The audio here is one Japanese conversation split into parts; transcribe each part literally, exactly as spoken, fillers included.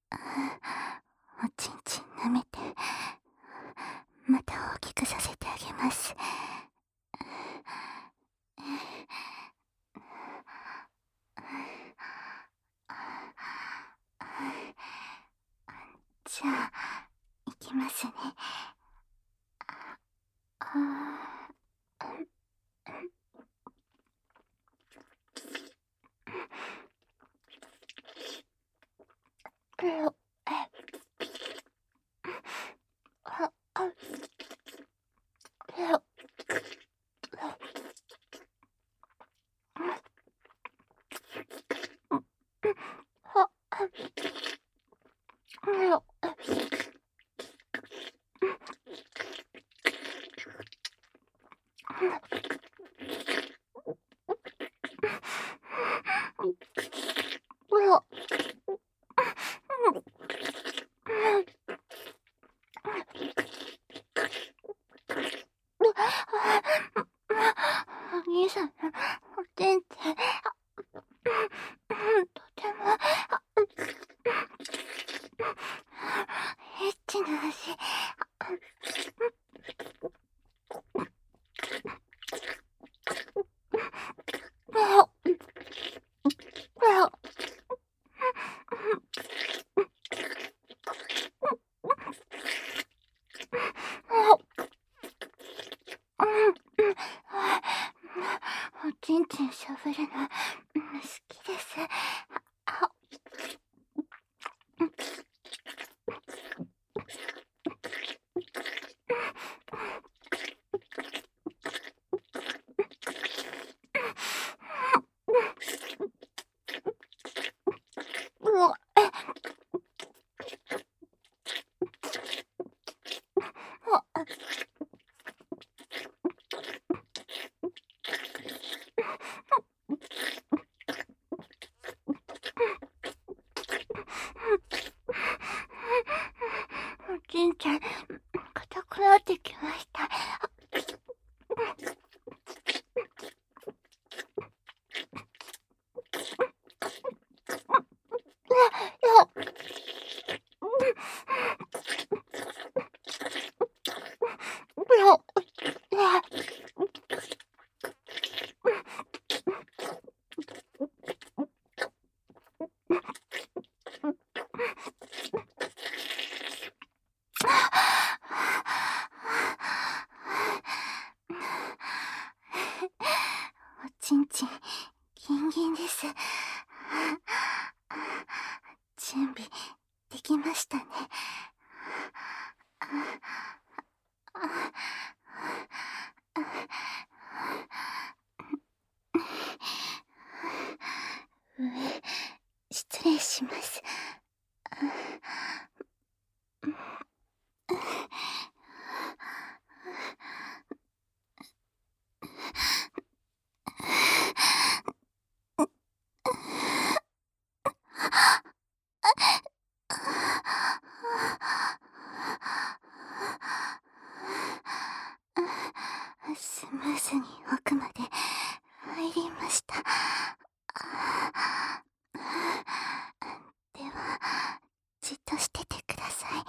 おちんちん舐めて、また大きくさせてあげます。じゃあ、いきますね。あーあ、あ、お兄さんのおてんって、とても、エッチな味。おちんちんしゃぶるの好きです。あ、うわ、え、あ、おちんちゃん硬くなってきました。いや、いや、いや、おちんちんギンギンです。準備できましたね。上、失礼します。スムーズに奥まで入りました。では、じっとしててください。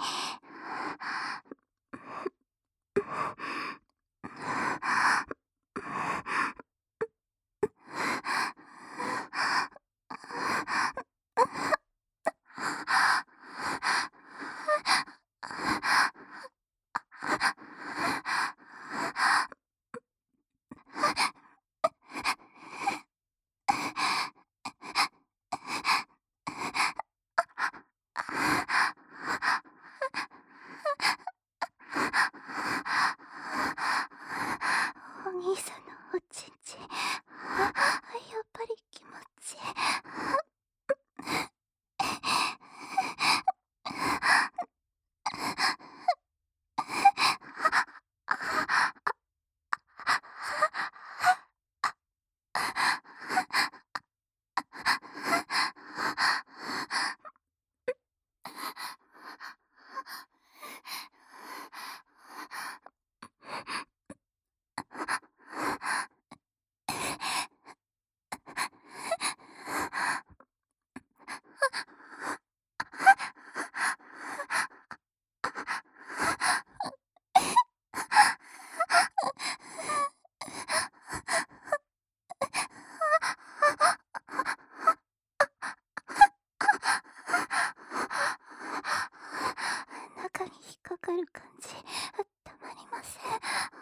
かる感じ、たまりません。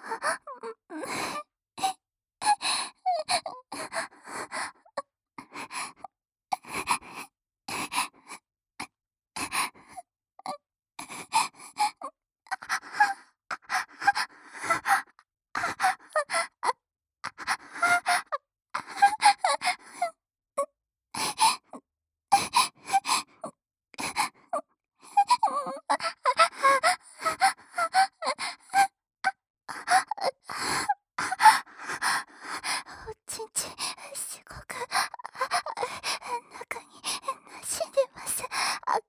おちんちん、すごく、中に馴染んでます。あ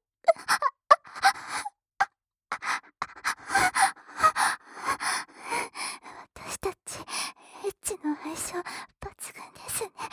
私たち、エッチの相性抜群ですね。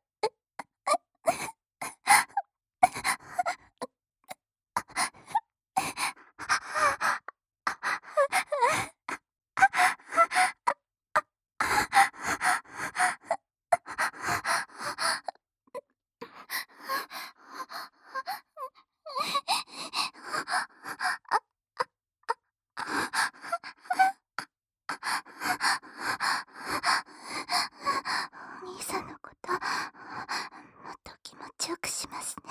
お兄さんのこと、もっと気持ちよくしますね。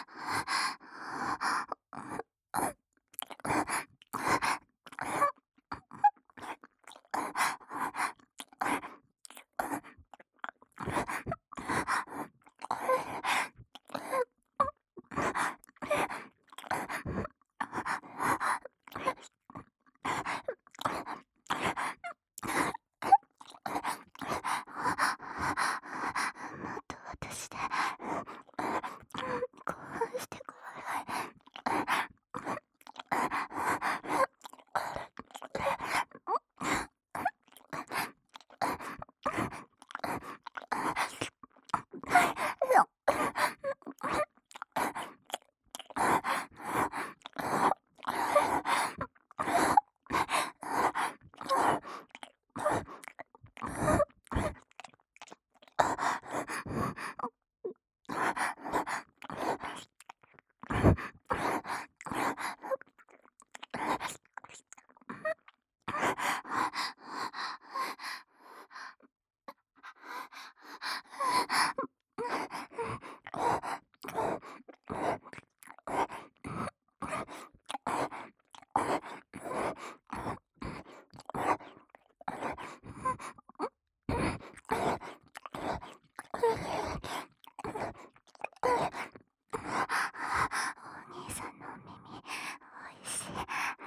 もっと私で興奮してください。お兄さんのお耳、おいしい。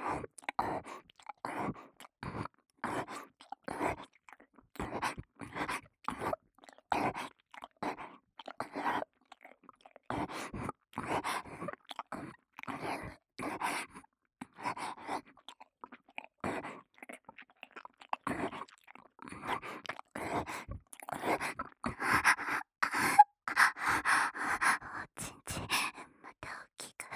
おちんちん、また大きく。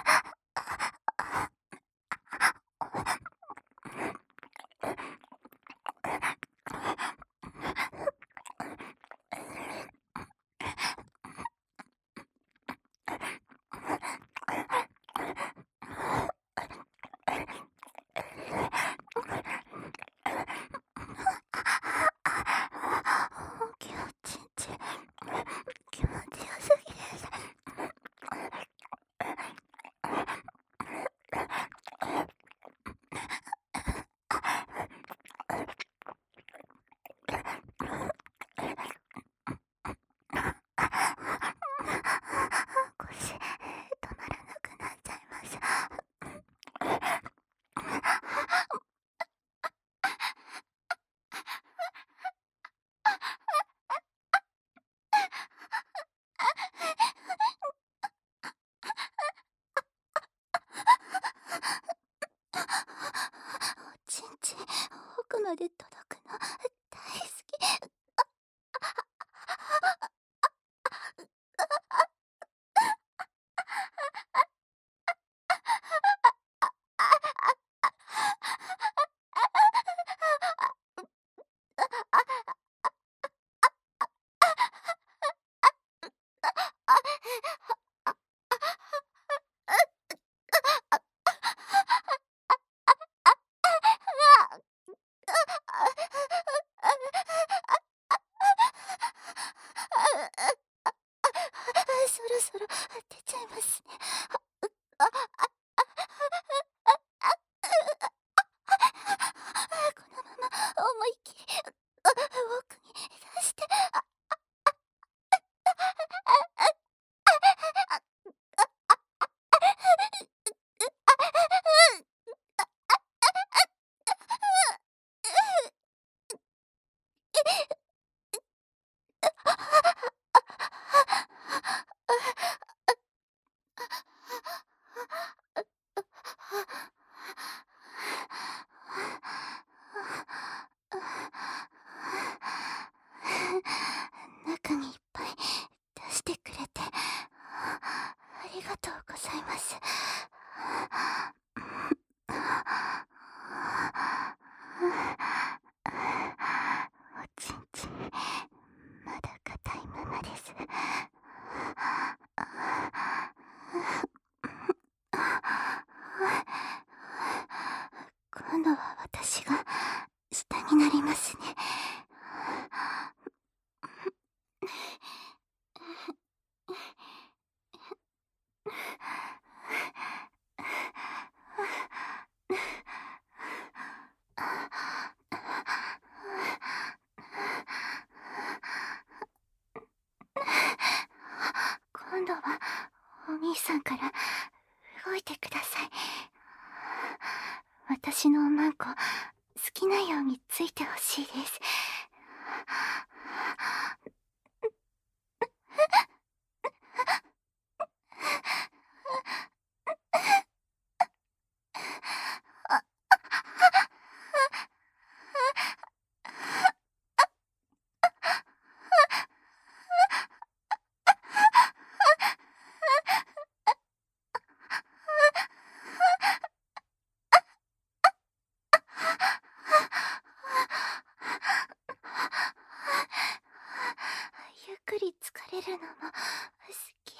大きいおちんちん、気持ちよすぎです。腰、止まらなくなっちゃいます。おちんちん、奥まで届くの、大好き。 りがとうございます。おちんちん、まだ硬いままです。今度は私が下になりますね。今度はお兄さんから動いてください。私のおまんこ、好きなようについてほしいです。ゆっくり疲れるのも好き。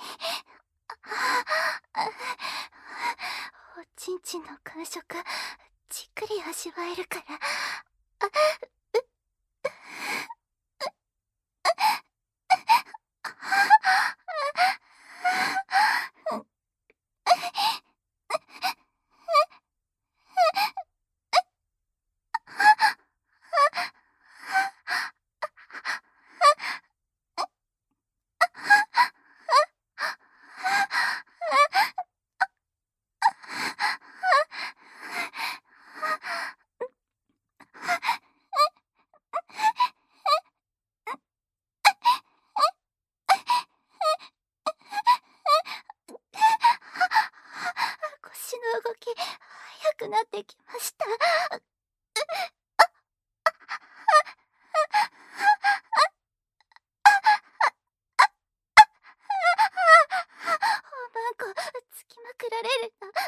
おちんちんの感触、じっくり味わえるから。腰の動き、速くなってきました。おまんこ、つきまくられるの。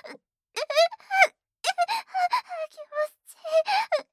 気持ちいい。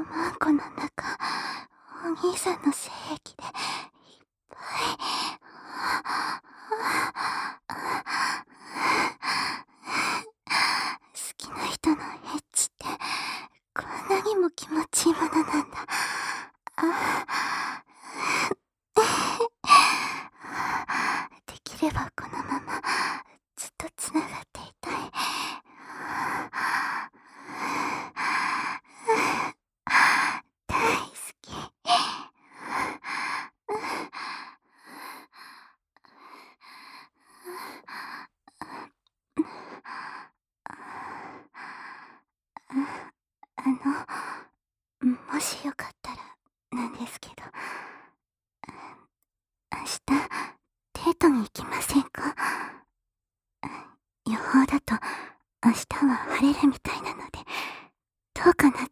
マンコの中、お兄さんの精液でいっぱい。好きな人のエッチってこんなにも気持ちいいものなんだ。できればこのままずっとつながっていたい。大好き。あの、もしよかったらなんですけど、明日デートに行きませんか？予報だと明日は晴れるみたいなので、どうかなって。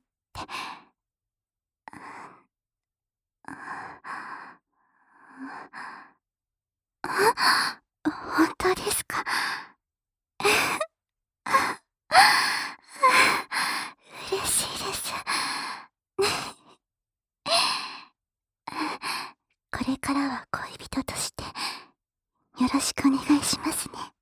あ、本当ですか？嬉しいです。これからは恋人としてよろしくお願いしますね。